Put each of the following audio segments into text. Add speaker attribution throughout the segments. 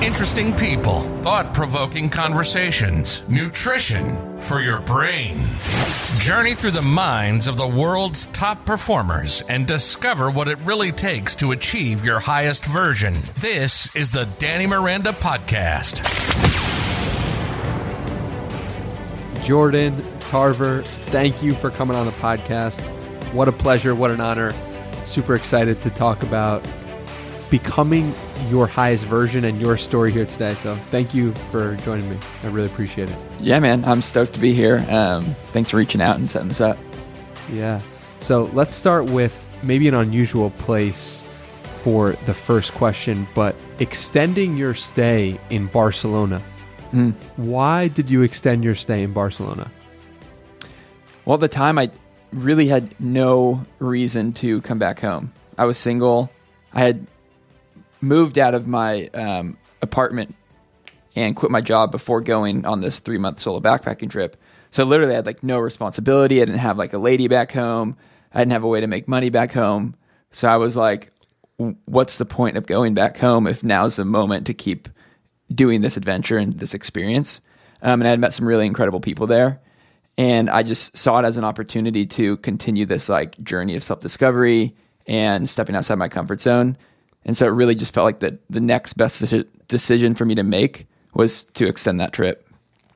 Speaker 1: Interesting people, thought-provoking conversations, nutrition for your brain. Journey through the minds of the world's top performers and discover what it really takes to achieve your highest version. This is the Danny Miranda Podcast.
Speaker 2: Jordan Tarver, thank you for coming on the podcast. What a pleasure, what an honor. Super excited to talk about becoming your highest version and your story here today. So thank you for joining me. I really appreciate it.
Speaker 3: Yeah, man. I'm stoked to be here. Thanks for reaching out and setting this up.
Speaker 2: Yeah. So let's start with maybe an unusual place for the first question, but extending your stay in Barcelona. Why did you extend your stay in Barcelona?
Speaker 3: Well, at the time, I really had no reason to come back home. I was single. I had moved out of my apartment and quit my job before going on this 3-month solo backpacking trip. So literally I had like no responsibility. I didn't have like a lady back home. I didn't have a way to make money back home. So I was like, what's the point of going back home if now's the moment to keep doing this adventure and this experience? And I had met some really incredible people there. And I just saw it as an opportunity to continue this like journey of self-discovery and stepping outside my comfort zone. And so it really just felt like the next best decision for me to make was to extend that trip.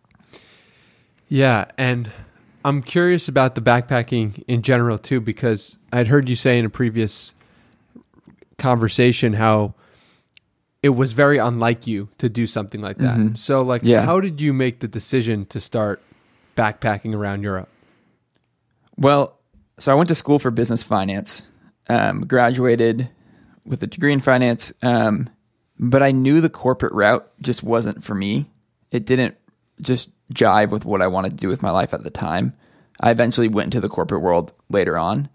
Speaker 2: Yeah, and I'm curious about the backpacking in general too, because I'd heard you say in a previous conversation how it was very unlike you to do something like that. Mm-hmm. So like, How did you make the decision to start backpacking around Europe?
Speaker 3: Well, so I went to school for business finance, graduated with a degree in finance, but I knew the corporate route just wasn't for me. It didn't just jive with what I wanted to do with my life at the time. I eventually went into the corporate world later on.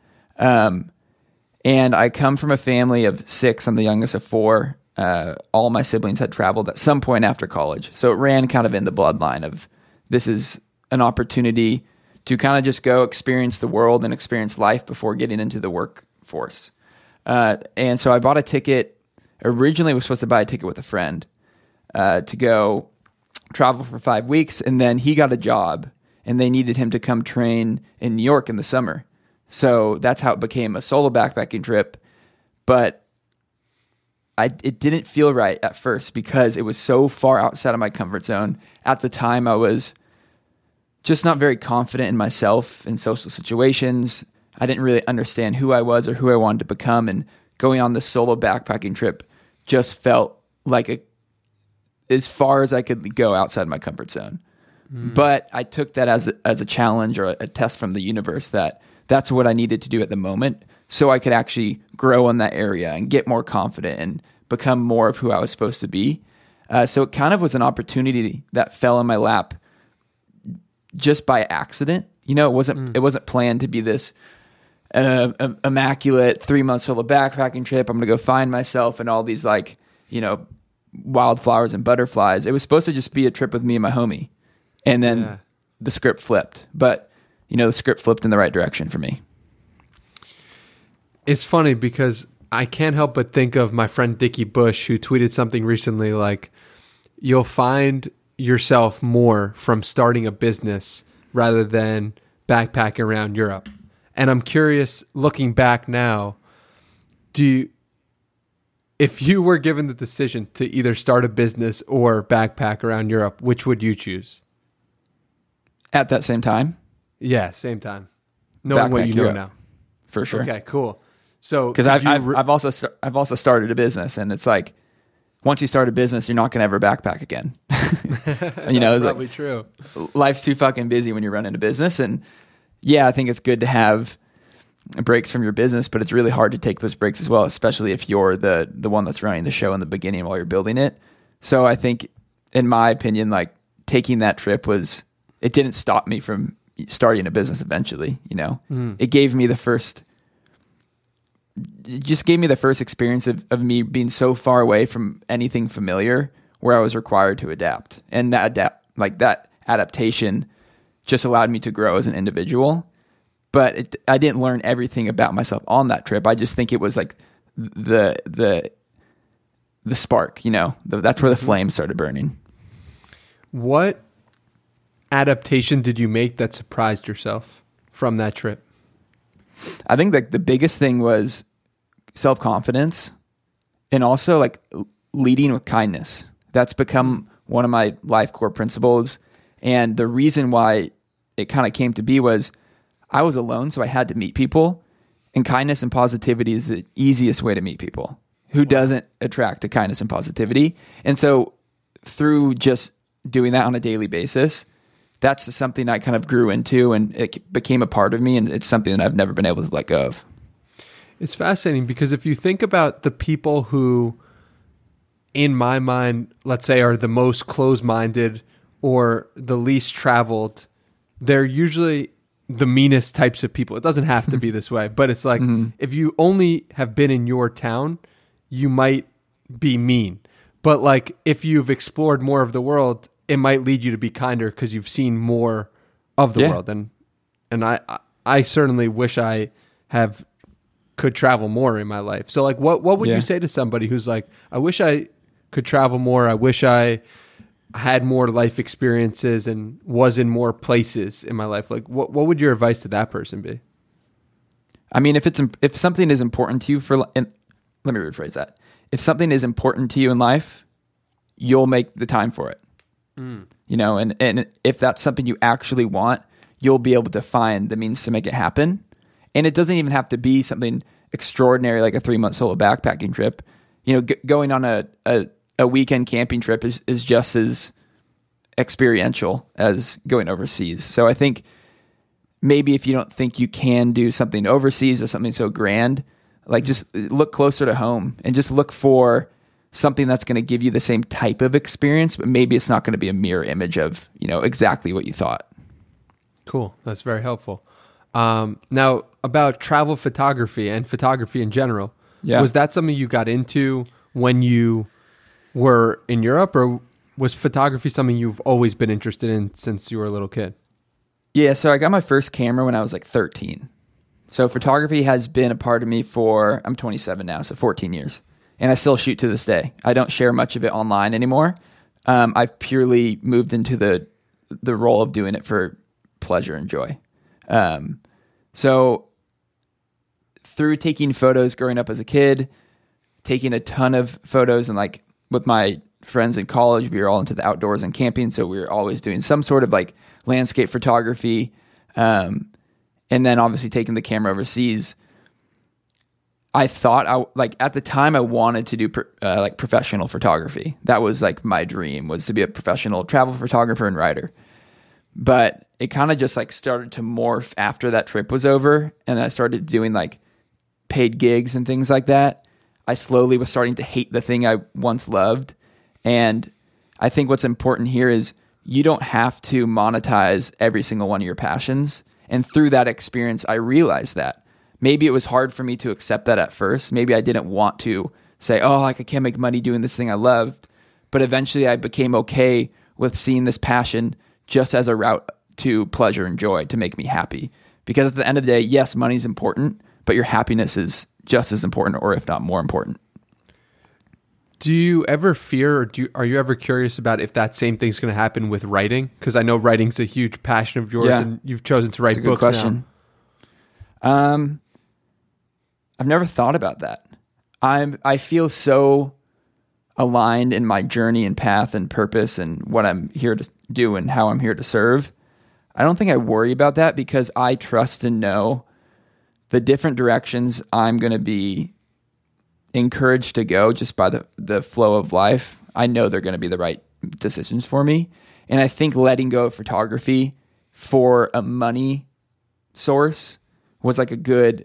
Speaker 3: And I come from a family of 6. I'm the youngest of 4. All my siblings had traveled at some point after college. So it ran kind of in the bloodline of this is an opportunity to kind of just go experience the world and experience life before getting into the workforce. And so I bought a ticket. Originally, I was supposed to buy a ticket with a friend to go travel for 5 weeks. And then he got a job and they needed him to come train in New York in the summer. So that's how it became a solo backpacking trip. But it didn't feel right at first because it was so far outside of my comfort zone. At the time, I was just not very confident in myself in social situations. I didn't really understand who I was or who I wanted to become. And going on this solo backpacking trip just felt like as far as I could go outside my comfort zone. But I took that as a challenge or a test from the universe that's what I needed to do at the moment so I could actually grow in that area and get more confident and become more of who I was supposed to be. So it kind of was an opportunity that fell in my lap just by accident. You know, it wasn't planned to be this immaculate 3-month solo backpacking trip. I'm going to go find myself and all these like, you know, wildflowers and butterflies. It was supposed to just be a trip with me and my homie. And then the script flipped. But, you know, the script flipped in the right direction for me.
Speaker 2: It's funny because I can't help but think of my friend Dickie Bush, who tweeted something recently like, you'll find yourself more from starting a business rather than backpacking around Europe. And I'm curious, looking back now, if you were given the decision to either start a business or backpack around Europe, which would you choose?
Speaker 3: At that same time?
Speaker 2: Yeah, same time. Knowing what you know now.
Speaker 3: For sure.
Speaker 2: Okay, cool. So,
Speaker 3: because I've also started a business, and it's like once you start a business, you're not going to ever backpack again. You know,
Speaker 2: that's probably
Speaker 3: like,
Speaker 2: true.
Speaker 3: Life's too fucking busy when you're running a business, and yeah, I think it's good to have breaks from your business, but it's really hard to take those breaks as well, especially if you're the one that's running the show in the beginning while you're building it. So I think, in my opinion, like taking that trip it didn't stop me from starting a business eventually, you know. It gave me the first experience of me being so far away from anything familiar where I was required to adapt. And that adaptation just allowed me to grow as an individual. But I didn't learn everything about myself on that trip. I just think it was like the the spark, that's where the flame started burning.
Speaker 2: What adaptation did you make that surprised yourself from that trip?
Speaker 3: I think like the biggest thing was self-confidence, and also like leading with kindness. That's become one of my life core principles. And the reason why it kind of came to be was I was alone, so I had to meet people, and kindness and positivity is the easiest way to meet people. Who doesn't attract to kindness and positivity? And so through just doing that on a daily basis, that's something I kind of grew into, and it became a part of me, and it's something that I've never been able to let go of.
Speaker 2: It's fascinating because if you think about the people who, in my mind, let's say are the most closed-minded or the least traveled, they're usually the meanest types of people. It doesn't have to be this way, but it's like if you only have been in your town, you might be mean. But like if you've explored more of the world, it might lead you to be kinder because you've seen more of the world. And I certainly wish I could travel more in my life. So like what would you say to somebody who's like, I wish I could travel more. I wish I had more life experiences and was in more places in my life. Like what would your advice to that person be?
Speaker 3: I mean, if something is important to you let me rephrase that. If something is important to you in life, you'll make the time for it. And if that's something you actually want, you'll be able to find the means to make it happen. And it doesn't even have to be something extraordinary like a 3-month solo backpacking trip. Going on a weekend camping trip is just as experiential as going overseas. So I think maybe if you don't think you can do something overseas or something so grand, like just look closer to home and just look for something that's going to give you the same type of experience, but maybe it's not going to be a mirror image of, exactly what you thought.
Speaker 2: Cool. That's very helpful. Now about travel photography and photography in general, was that something you got into when you were in Europe, or was photography something you've always been interested in since you were a little kid?
Speaker 3: Yeah. So I got my first camera when I was like 13. So photography has been a part of me I'm 27 now, so 14 years. And I still shoot to this day. I don't share much of it online anymore. I've purely moved into the role of doing it for pleasure and joy. So through taking photos growing up as a kid, taking a ton of photos, and like with my friends in college, we were all into the outdoors and camping. So we were always doing some sort of like landscape photography. And then obviously taking the camera overseas, I thought at the time I wanted to do professional photography. That was like my dream, was to be a professional travel photographer and writer. But it kind of just like started to morph after that trip was over, and I started doing like paid gigs and things like that. I slowly was starting to hate the thing I once loved. And I think what's important here is you don't have to monetize every single one of your passions. And through that experience, I realized that. Maybe it was hard for me to accept that at first. Maybe I didn't want to say, I can't make money doing this thing I loved. But eventually I became okay with seeing this passion just as a route to pleasure and joy to make me happy. Because at the end of the day, yes, money's important, but your happiness is just as important, or if not more important.
Speaker 2: Do you ever fear, or are you ever curious about if that same thing's going to happen with writing? Because I know writing's a huge passion of yours, and you've chosen to write books
Speaker 3: question. Now. I've never thought about that. I feel so aligned in my journey and path and purpose and what I'm here to do and how I'm here to serve. I don't think I worry about that because I trust and know the different directions I'm going to be encouraged to go just by the flow of life. I know they're going to be the right decisions for me. And I think letting go of photography for a money source was like a good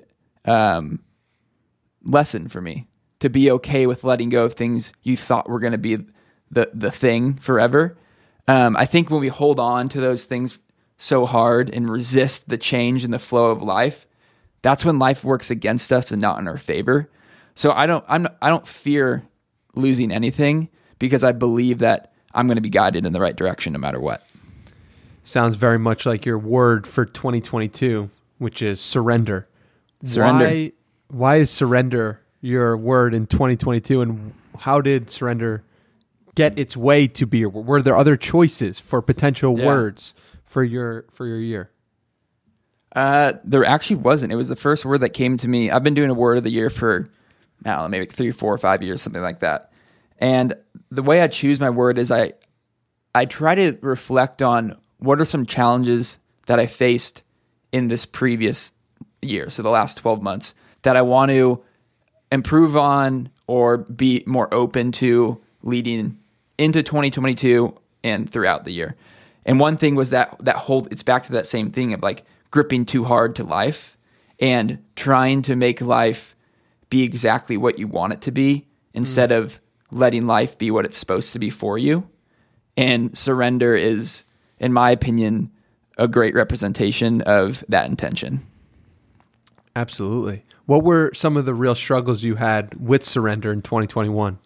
Speaker 3: lesson for me, to be okay with letting go of things you thought were going to be the thing forever. I think when we hold on to those things so hard and resist the change in the flow of life, that's when life works against us and not in our favor. So I don't fear losing anything because I believe that I'm going to be guided in the right direction no matter what.
Speaker 2: Sounds very much like your word for 2022, which is surrender.
Speaker 3: Surrender.
Speaker 2: Why is surrender your word in 2022, and how did surrender get its way to be your word? Were there other choices for potential words for your year?
Speaker 3: There actually wasn't. It was the first word that came to me. I've been doing a word of the year for, I don't know, maybe 3, 4, or 5 years, something like that. And the way I choose my word is I try to reflect on what are some challenges that I faced in this previous year, so the last 12 months, that I want to improve on or be more open to leading into 2022 and throughout the year. And one thing was that it's back to that same thing of like gripping too hard to life and trying to make life be exactly what you want it to be instead of letting life be what it's supposed to be for you. And surrender is, in my opinion, a great representation of that intention.
Speaker 2: Absolutely. What were some of the real struggles you had with surrender in 2021?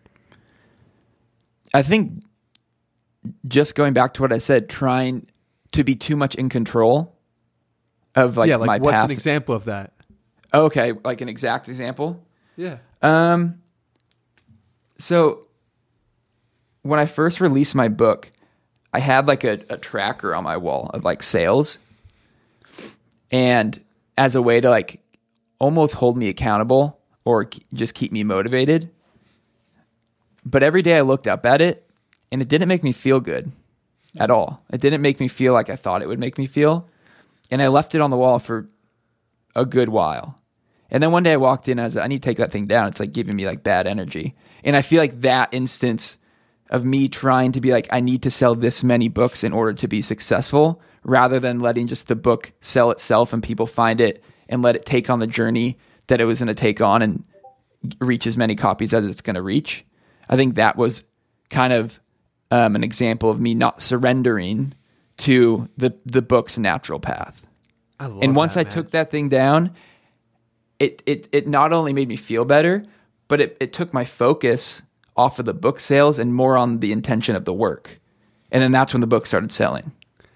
Speaker 3: I think just going back to what I said, trying to be too much in control of my
Speaker 2: what's
Speaker 3: path.
Speaker 2: An example of that?
Speaker 3: Okay, like an exact example?
Speaker 2: Yeah.
Speaker 3: So when I first released my book, I had like a tracker on my wall of like sales, and as a way to like almost hold me accountable or just keep me motivated. But every day I looked up at it and it didn't make me feel good at all. It didn't make me feel like I thought it would make me feel. And I left it on the wall for a good while. And then one day I walked in, I need to take that thing down. It's like giving me like bad energy. And I feel like that instance of me trying to be like, I need to sell this many books in order to be successful, rather than letting just the book sell itself and people find it and let it take on the journey that it was going to take on and reach as many copies as it's going to reach. I think that was kind of an example of me not surrendering to the book's natural path. And once I took that thing down, it not only made me feel better, but it took my focus off of the book sales and more on the intention of the work. And then that's when the book started selling.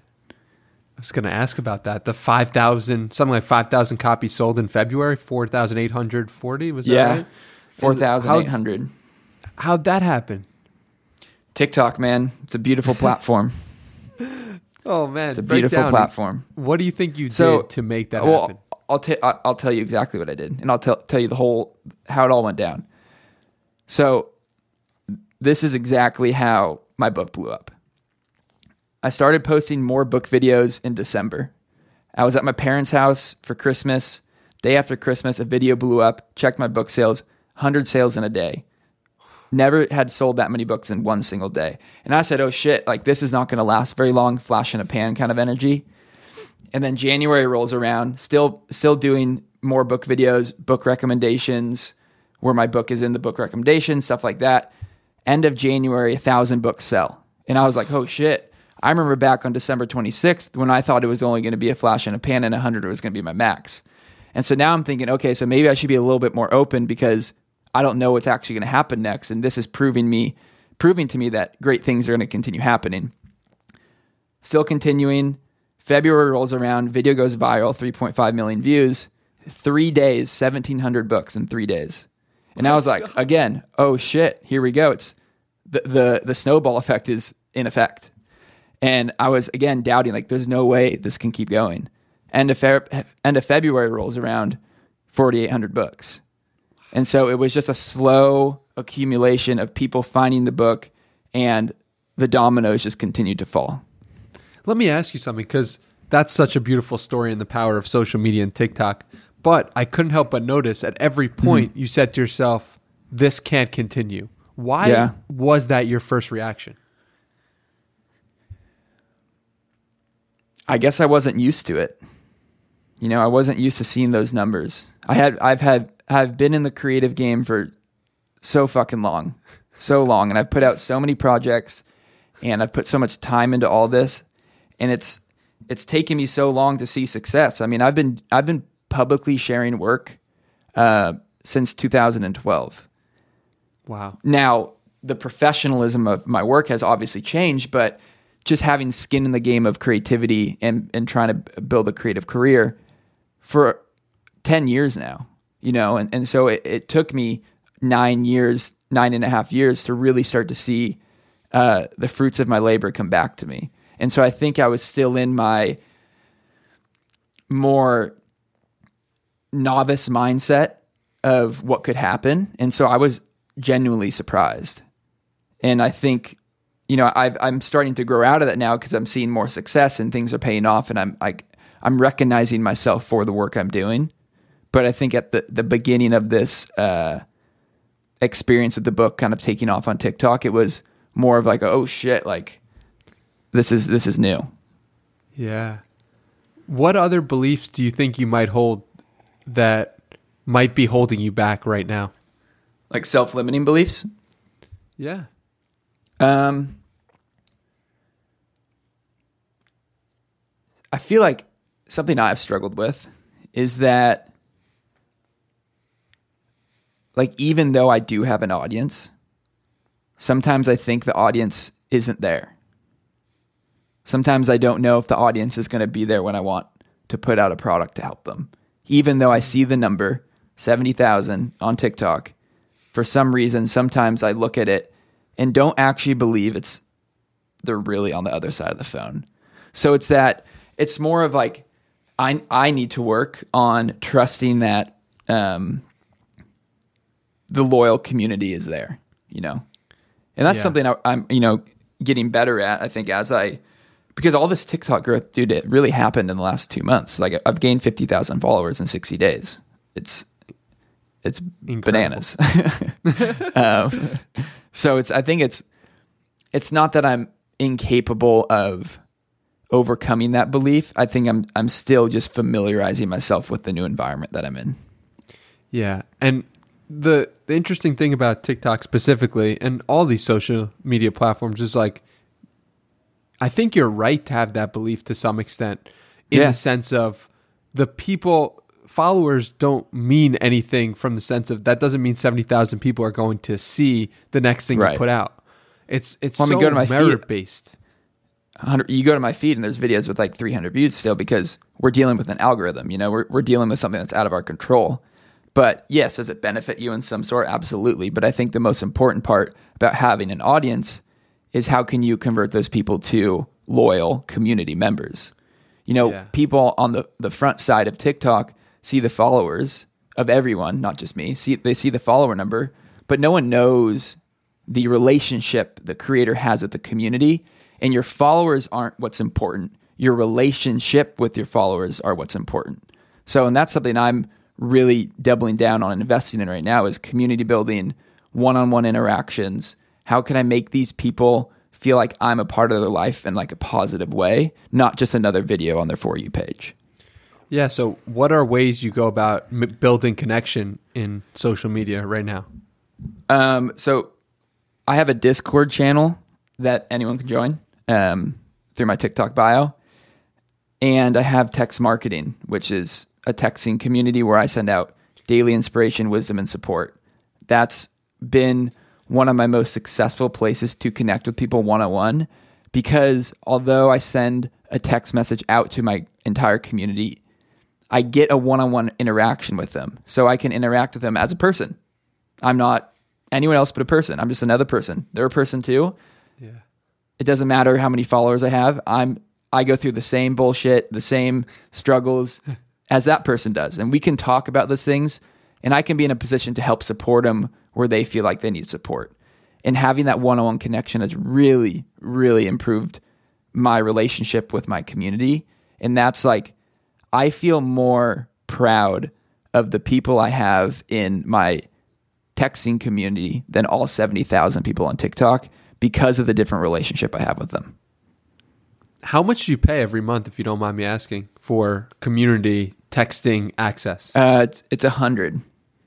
Speaker 2: I was going to ask about that. The 5,000, something like 5,000 copies sold in February, 4,840, was that right?
Speaker 3: 4,800.
Speaker 2: How'd that happen?
Speaker 3: TikTok, man. It's a beautiful platform.
Speaker 2: Oh, man.
Speaker 3: It's a beautiful platform.
Speaker 2: What do you think you did to make that happen?
Speaker 3: I'll tell you exactly what I did, and I'll tell you how it all went down. So this is exactly how my book blew up. I started posting more book videos in December. I was at my parents' house for Christmas. Day after Christmas, a video blew up. Checked my book sales, 100 sales in a day. Never had sold that many books in one single day. And I said, oh shit, like this is not going to last very long, flash in a pan kind of energy. And then January rolls around, still doing more book videos, book recommendations, where my book is in the book recommendations, stuff like that. End of January, 1,000 books sell. And I was like, oh shit. I remember back on December 26th when I thought it was only going to be a flash in a pan and 100 was going to be my max. And so now I'm thinking, okay, so maybe I should be a little bit more open because I don't know what's actually going to happen next. And this is proving to me that great things are going to continue happening. Still continuing. February rolls around. Video goes viral, 3.5 million views. 3 days, 1,700 books in 3 days. And I was like, again, oh shit, here we go. It's the snowball effect is in effect. And I was, again, doubting, like, there's no way this can keep going. End of February rolls around, 4,800 books. And so it was just a slow accumulation of people finding the book, and the dominoes just continued to fall.
Speaker 2: Let me ask you something, because that's such a beautiful story in the power of social media and TikTok. But I couldn't help but notice at every point you said to yourself, this can't continue. Why was that your first reaction?
Speaker 3: I guess I wasn't used to it. You know, I wasn't used to seeing those numbers. I've been in the creative game for so fucking long, and I've put out so many projects, and I've put so much time into all this, and it's taken me so long to see success. I mean, I've been publicly sharing work since 2012.
Speaker 2: Wow. Now,
Speaker 3: the professionalism of my work has obviously changed, but just having skin in the game of creativity and trying to build a creative career for 10 years now. and so it took me 9.5 years to really start to see the fruits of my labor come back to me. And so I think I was still in my more novice mindset of what could happen. And so I was genuinely surprised. And I think, I'm starting to grow out of that now because I'm seeing more success and things are paying off, and I'm recognizing myself for the work I'm doing. But I think at the beginning of this experience with the book kind of taking off on TikTok, it was more of like, oh shit, like this is new.
Speaker 2: Yeah. What other beliefs do you think you might hold that might be holding you back right now?
Speaker 3: Like self-limiting beliefs?
Speaker 2: Yeah.
Speaker 3: I feel like something I've struggled with is that, like, even though I do have an audience, sometimes I think the audience isn't there. Sometimes I don't know if the audience is going to be there when I want to put out a product to help them. Even though I see the number, 70,000 on TikTok, for some reason, sometimes I look at it and don't actually believe they're really on the other side of the phone. So it's more of like, I need to work on trusting that the loyal community is there, and that's something I'm getting better at. I think because all this TikTok growth, dude, it really happened in the last 2 months. Like, I've gained 50,000 followers in 60 days. It's bananas. So I think it's not that I'm incapable of overcoming that belief. I think I'm still just familiarizing myself with the new environment that I'm in. Yeah.
Speaker 2: And the interesting thing about TikTok specifically and all these social media platforms is, like, I think you're right to have that belief to some extent, in the sense of followers don't mean anything, from the sense of that doesn't mean 70,000 people are going to see the next thing you put out. It's so merit based.
Speaker 3: You go to my feed and there's videos with like 300 views still, because we're dealing with an algorithm. We're dealing with something that's out of our control. But yes, does it benefit you in some sort? Absolutely. But I think the most important part about having an audience is how can you convert those people to loyal community members? People on the front side of TikTok see the followers of everyone, not just me. They see the follower number, but no one knows the relationship the creator has with the community. And your followers aren't what's important. Your relationship with your followers are what's important. So, and that's something I'm really doubling down on and investing in right now, is community building, one-on-one interactions. How can I make these people feel like I'm a part of their life in like a positive way, not just another video on their For You page?
Speaker 2: Yeah. So what are ways you go about building connection in social media right now?
Speaker 3: So I have a Discord channel that anyone can join through my TikTok bio. And I have Text Marketing, which is a texting community where I send out daily inspiration, wisdom, and support. That's been one of my most successful places to connect with people one-on-one, because although I send a text message out to my entire community, I get a one-on-one interaction with them. So I can interact with them as a person. I'm not anyone else but a person. I'm just another person. They're a person too.
Speaker 2: Yeah.
Speaker 3: It doesn't matter how many followers I have. I go through the same bullshit, the same struggles as that person does. And we can talk about those things, and I can be in a position to help support them where they feel like they need support. And having that one-on-one connection has really, really improved my relationship with my community. And that's like, I feel more proud of the people I have in my texting community than all 70,000 people on TikTok, because of the different relationship I have with them.
Speaker 2: How much do you pay every month, if you don't mind me asking, for community texting access?
Speaker 3: It's $100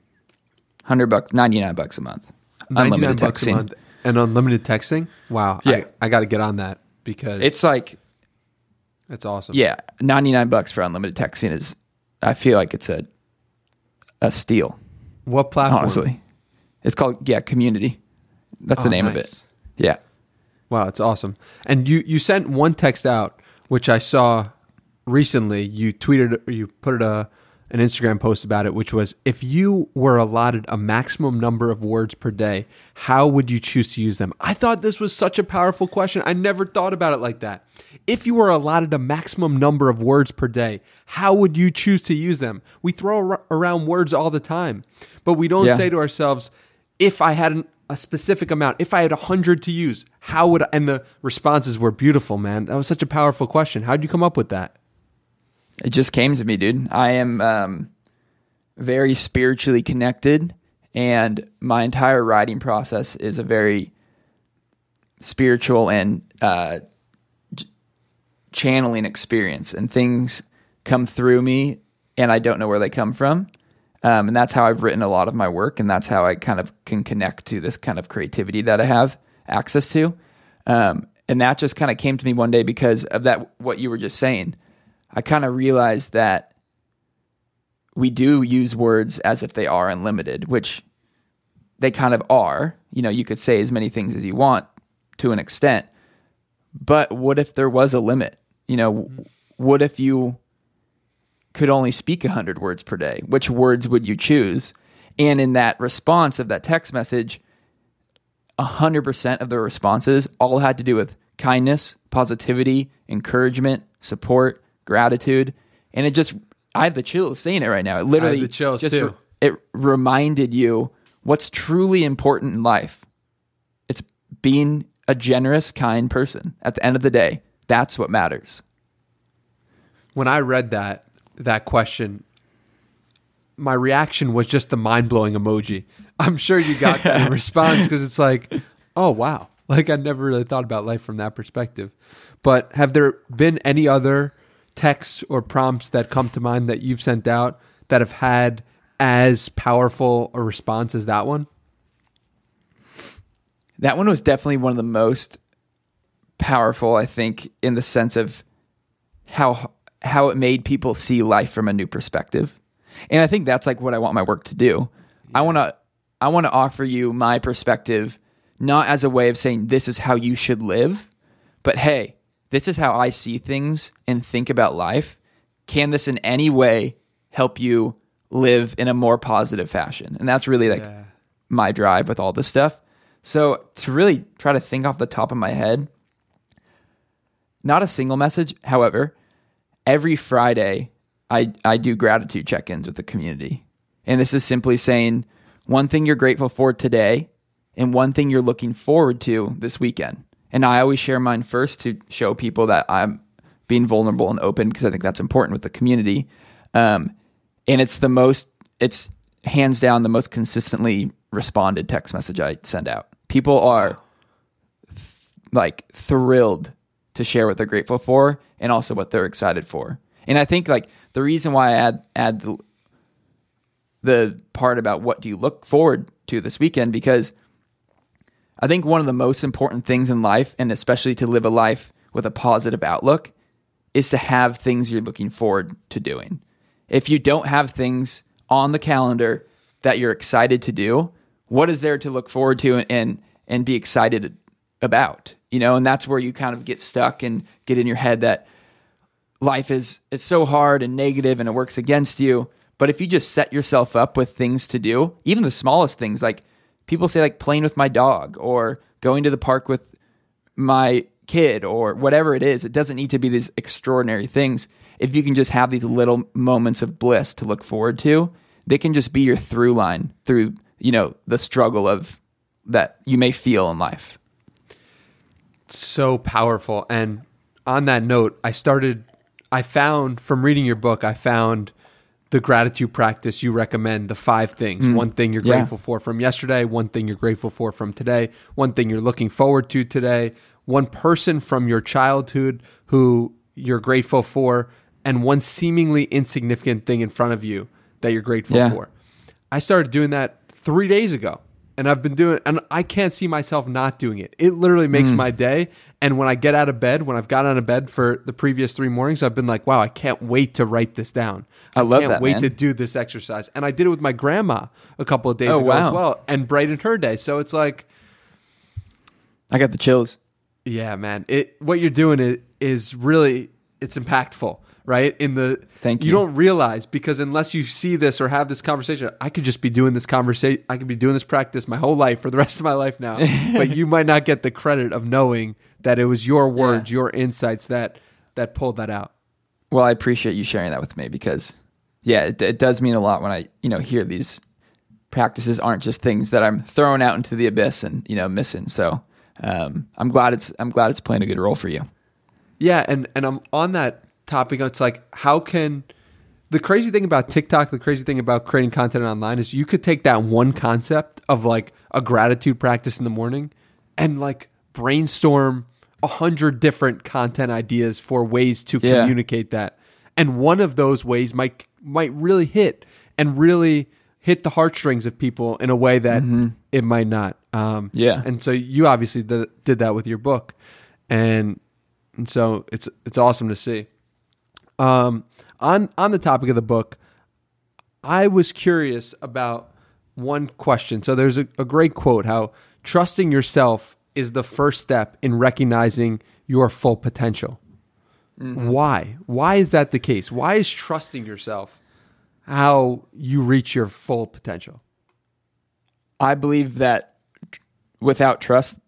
Speaker 3: $99 a month. Unlimited texting. A month
Speaker 2: and unlimited texting? Wow.
Speaker 3: Yeah.
Speaker 2: I got to get on that, because
Speaker 3: it's like,
Speaker 2: it's awesome.
Speaker 3: Yeah. $99 for unlimited texting is, I feel like it's a steal.
Speaker 2: What platform?
Speaker 3: Honestly. It's called, Community. That's the name of it. Yeah.
Speaker 2: Wow, it's awesome. And you sent one text out, which I saw recently. You tweeted, you put a an Instagram post about it, which was, if you were allotted a maximum number of words per day, how would you choose to use them? I thought this was such a powerful question. I never thought about it like that. If you were allotted a maximum number of words per day, how would you choose to use them? We throw around words all the time, but we don't say to ourselves, if I had a specific amount, if I had 100 to use, how would I? And the responses were beautiful, man. That was such a powerful question. How'd you come up with that?
Speaker 3: It just came to me, dude. I am very spiritually connected, and my entire writing process is a very spiritual and channeling experience, and things come through me and I don't know where they come from. And that's how I've written a lot of my work, and that's how I kind of can connect to this kind of creativity that I have access to. And that just kind of came to me one day because of that, what you were just saying. I kind of realized that we do use words as if they are unlimited, which they kind of are. You know, you could say as many things as you want to an extent, but what if there was a limit? You know, what if you could only speak 100 words per day? Which words would you choose? And in that response of that text message, 100% of the responses all had to do with kindness, positivity, encouragement, support, gratitude. And it just, I have the chills saying it right now. It literally,
Speaker 2: I have the chills too.
Speaker 3: It reminded you what's truly important in life. It's being a generous, kind person. At the end of the day, that's what matters.
Speaker 2: When I read that question, my reaction was just the mind-blowing emoji. I'm sure you got that in response because it's like, oh, wow. Like, I never really thought about life from that perspective. But have there been any other texts or prompts that come to mind that you've sent out that have had as powerful a response as that one?
Speaker 3: That one was definitely one of the most powerful, I think, in the sense of how it made people see life from a new perspective. And I think that's like what I want my work to do. Yeah. I want to offer you my perspective, not as a way of saying this is how you should live, but hey, this is how I see things and think about life. Can this in any way help you live in a more positive fashion? And that's really like my drive with all this stuff. So to really try to think off the top of my head, not a single message. However, every Friday I do gratitude check-ins with the community. And this is simply saying one thing you're grateful for today and one thing you're looking forward to this weekend. And I always share mine first to show people that I'm being vulnerable and open because I think that's important with the community. And it's hands down the most consistently responded text message I send out. People are thrilled to share what they're grateful for and also what they're excited for. And I think like the reason why I add the part about what do you look forward to this weekend, because I think one of the most important things in life, and especially to live a life with a positive outlook, is to have things you're looking forward to doing. If you don't have things on the calendar that you're excited to do, what is there to look forward to and be excited about? You know, and that's where you kind of get stuck and get in your head that life is so hard and negative and it works against you. But if you just set yourself up with things to do, even the smallest things, like people say like playing with my dog or going to the park with my kid or whatever it is, it doesn't need to be these extraordinary things. If you can just have these little moments of bliss to look forward to, they can just be your through line through, you know, the struggle of that you may feel in life.
Speaker 2: So powerful. And on that note, I found from reading your book, I found the gratitude practice you recommend, the 5 things. One thing you're grateful for from yesterday, one thing you're grateful for from today, one thing you're looking forward to today, one person from your childhood who you're grateful for, and one seemingly insignificant thing in front of you that you're grateful for. I started doing that 3 days ago. And I've been doing it, and I can't see myself not doing it. It literally makes my day. And when I get out of bed, when I've got out of bed for the previous 3 mornings, I've been like, wow, I can't wait to write this down. I can't wait to do this exercise. And I did it with my grandma a couple of days ago as well, and brightened her day. So it's like,
Speaker 3: I got the chills.
Speaker 2: Yeah, man. What you're doing is really, it's impactful, right?
Speaker 3: Thank you.
Speaker 2: You don't realize, because unless you see this or have this conversation, I could just be doing this conversation. I could be doing this practice my whole life for the rest of my life now. But you might not get the credit of knowing that it was your words, your insights that pulled that out.
Speaker 3: Well, I appreciate you sharing that with me, because it does mean a lot when I, hear these practices aren't just things that I'm throwing out into the abyss and, missing. So, I'm glad it's playing a good role for you.
Speaker 2: Yeah. And I'm on that topic. It's like, the crazy thing about TikTok, the crazy thing about creating content online is you could take that one concept of like a gratitude practice in the morning and like brainstorm 100 different content ideas for ways to communicate that. And one of those ways might really hit the heartstrings of people in a way that it might not. And so you obviously did that with your book. And so it's awesome to see. On the topic of the book, I was curious about one question. So there's a great quote, how trusting yourself is the first step in recognizing your full potential. Mm-hmm. Why? Why is that the case? Why is trusting yourself how you reach your full potential?
Speaker 3: I believe that without trust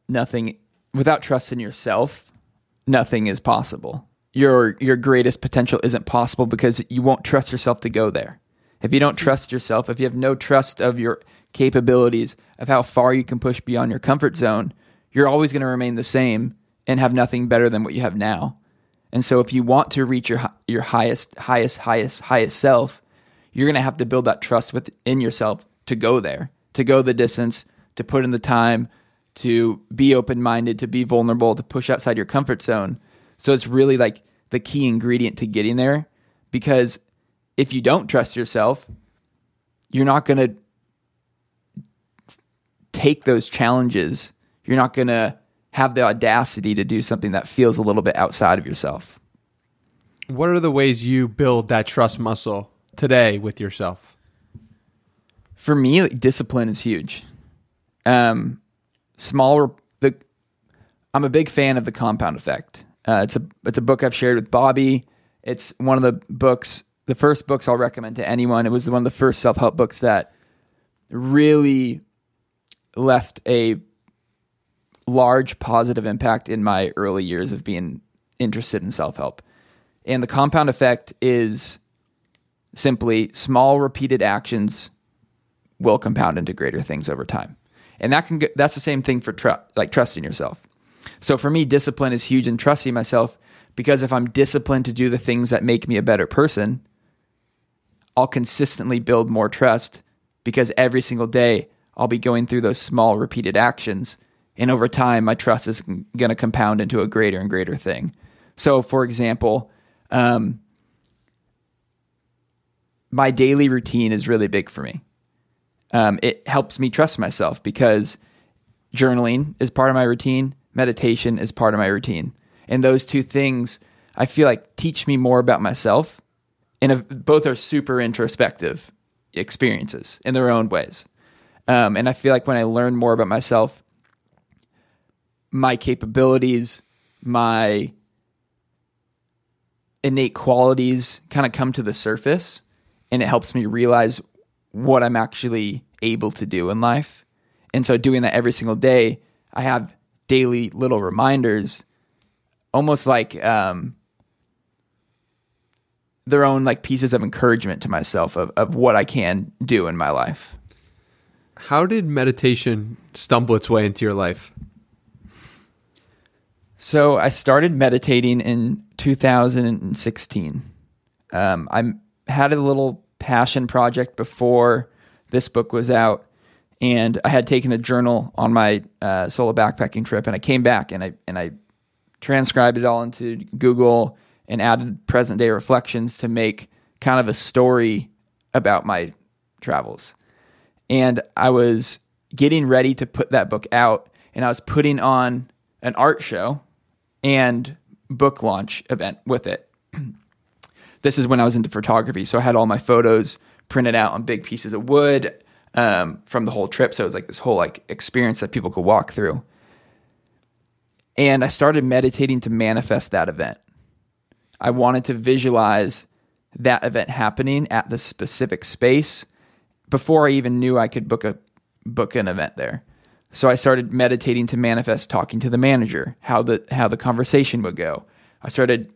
Speaker 3: in yourself, nothing is possible. Your greatest potential isn't possible because you won't trust yourself to go there. If you don't trust yourself, if you have no trust of your capabilities, of how far you can push beyond your comfort zone, you're always going to remain the same and have nothing better than what you have now. And so if you want to reach your highest self, you're going to have to build that trust within yourself to go there, to go the distance, to put in the time, to be open-minded, to be vulnerable, to push outside your comfort zone. So it's really like the key ingredient to getting there, because if you don't trust yourself, you're not going to take those challenges. You're not going to have the audacity to do something that feels a little bit outside of yourself.
Speaker 2: What are the ways you build that trust muscle today with yourself?
Speaker 3: For me, discipline is huge. I'm a big fan of The Compound Effect. It's a book I've shared with Bobby. It's one of the first books I'll recommend to anyone. It was one of the first self-help books that really left a large positive impact in my early years of being interested in self-help. And The Compound Effect is simply small repeated actions will compound into greater things over time. And that's the same thing for trusting yourself. So for me, discipline is huge in trusting myself, because if I'm disciplined to do the things that make me a better person, I'll consistently build more trust, because every single day I'll be going through those small repeated actions. And over time, my trust is going to compound into a greater and greater thing. So for example, my daily routine is really big for me. It helps me trust myself, because journaling is part of my routine. Meditation is part of my routine. And those two things, I feel like, teach me more about myself. And both are super introspective experiences in their own ways. And I feel like when I learn more about myself, my capabilities, my innate qualities kind of come to the surface, and it helps me realize what I'm actually able to do in life. And so doing that every single day, I have daily little reminders, almost like their own like pieces of encouragement to myself of what I can do in my life.
Speaker 2: How did meditation stumble its way into your life?
Speaker 3: So I started meditating in 2016. I had a little passion project before this book was out, and I had taken a journal on my solo backpacking trip, and I came back and I transcribed it all into Google and added present day reflections to make kind of a story about my travels. And I was getting ready to put that book out, and I was putting on an art show and book launch event with it. This is when I was into photography, so I had all my photos printed out on big pieces of wood from the whole trip. So it was like this whole like experience that people could walk through. And I started meditating to manifest that event. I wanted to visualize that event happening at the specific space before I even knew I could book an event there. So I started meditating to manifest talking to the manager, how the conversation would go. I started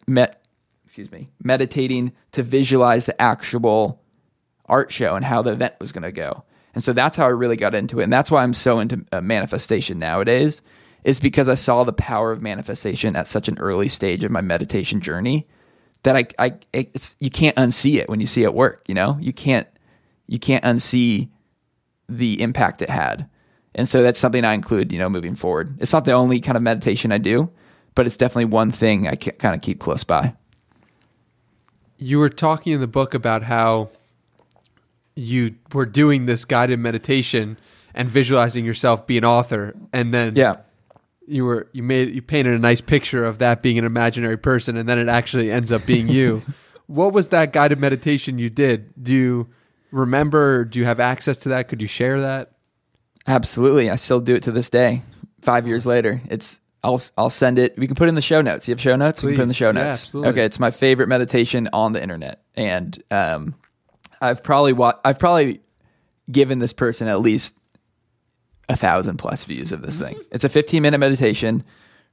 Speaker 3: meditating to visualize the actual art show and how the event was going to go. And so that's how I really got into it. And that's why I'm so into manifestation nowadays, is because I saw the power of manifestation at such an early stage of my meditation journey that you can't unsee it when you see it work. You can't unsee the impact it had. And so that's something I include, moving forward. It's not the only kind of meditation I do, but it's definitely one thing I kind of keep close by.
Speaker 2: You were talking in the book about how you were doing this guided meditation and visualizing yourself be an author, and then you painted a nice picture of that being an imaginary person, and then it actually ends up being you. What was that guided meditation you did? Do you remember? Do you have access to that? Could you share that?
Speaker 3: Absolutely. I still do it to this day. 5 years later, I'll send it. We can put it in the show notes. You have show notes?
Speaker 2: Please.
Speaker 3: We can put it in the show notes.
Speaker 2: Yeah, absolutely.
Speaker 3: Okay. It's my favorite meditation on the internet. And, I've probably given this person at least 1,000+ views of this thing. It's a 15-minute meditation.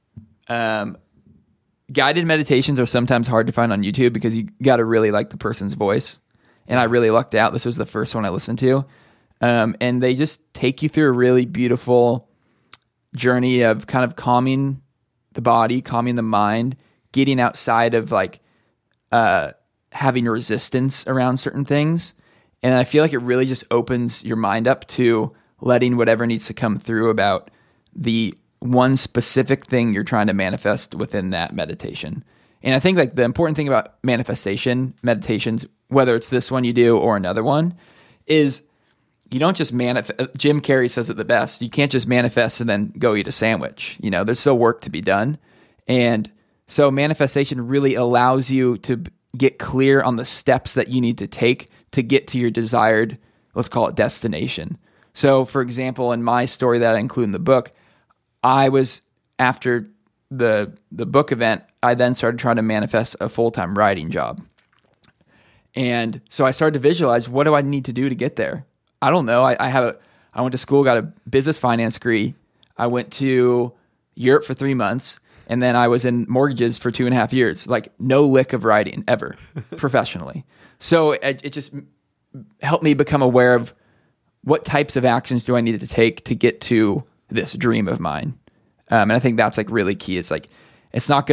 Speaker 3: Guided meditations are sometimes hard to find on YouTube because you got to really like the person's voice. And I really lucked out. This was the first one I listened to. And they just take you through a really beautiful journey of kind of calming the body, calming the mind, getting outside of having resistance around certain things. And I feel like it really just opens your mind up to letting whatever needs to come through about the one specific thing you're trying to manifest within that meditation. And I think the important thing about meditations, whether it's this one you do or another one, is you don't just manifest. Jim Carrey says it the best. You can't just manifest and then go eat a sandwich. There's still work to be done. And so manifestation really allows you to get clear on the steps that you need to take to get to your desired, let's call it, destination. So for example, in my story that I include in the book, I was, after the book event, I then started trying to manifest a full-time writing job. And so I started to visualize, what do I need to do to get there? I don't know. I went to school, got a business finance degree. I went to Europe for 3 months, and then I was in mortgages for 2.5 years. No lick of writing ever professionally. So it just helped me become aware of what types of actions do I need to take to get to this dream of mine. And I think that's really key. It's it's not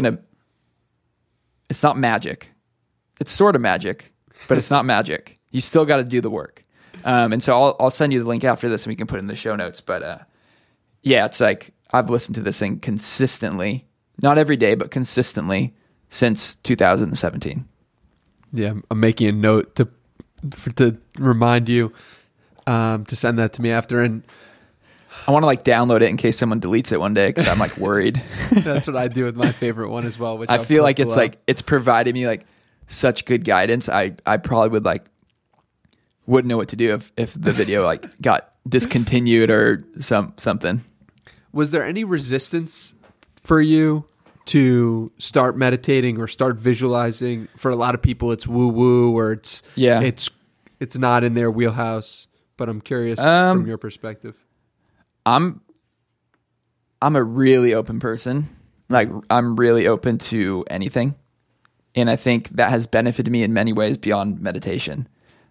Speaker 3: magic. It's sort of magic, but it's not magic. You still got to do the work. And so I'll send you the link after this and we can put it in the show notes. But it's I've listened to this thing consistently, not every day, but consistently since 2017.
Speaker 2: Yeah, I'm making a note to remind you to send that to me after. And
Speaker 3: I want to download it in case someone deletes it one day because I'm worried.
Speaker 2: That's what I do with my favorite one as well. Which
Speaker 3: I feel like it's provided me such good guidance. I probably wouldn't know what to do if the video got discontinued or something.
Speaker 2: Was there any resistance for you to start meditating or start visualizing? For a lot of people, it's woo woo or it's not in their wheelhouse. But I'm curious from your perspective.
Speaker 3: I'm a really open person. I'm really open to anything, and I think that has benefited me in many ways beyond meditation.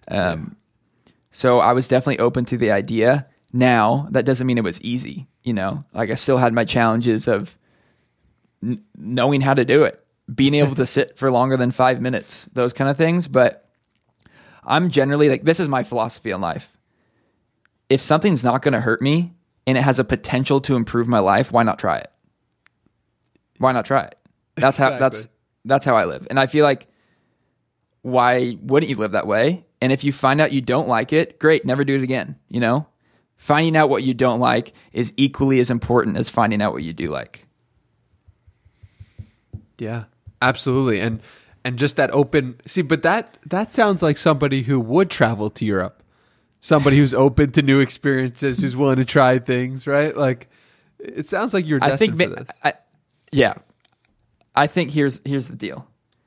Speaker 3: So I was definitely open to the idea. Now, that doesn't mean it was easy, I still had my challenges of knowing how to do it, being able to sit for longer than 5 minutes, those kind of things. But I'm generally this is my philosophy in life. If something's not going to hurt me and it has a potential to improve my life, why not try it? Why not try it? That's how, that's how I live. And I feel why wouldn't you live that way? And if you find out you don't like it, great, never do it again. Finding out what you don't like is equally as important as finding out what you do like.
Speaker 2: Yeah, absolutely. And just that open, but that sounds like somebody who would travel to Europe, somebody who's open to new experiences, who's willing to try things, right? It sounds like you're destined for this.
Speaker 3: I think here's the deal.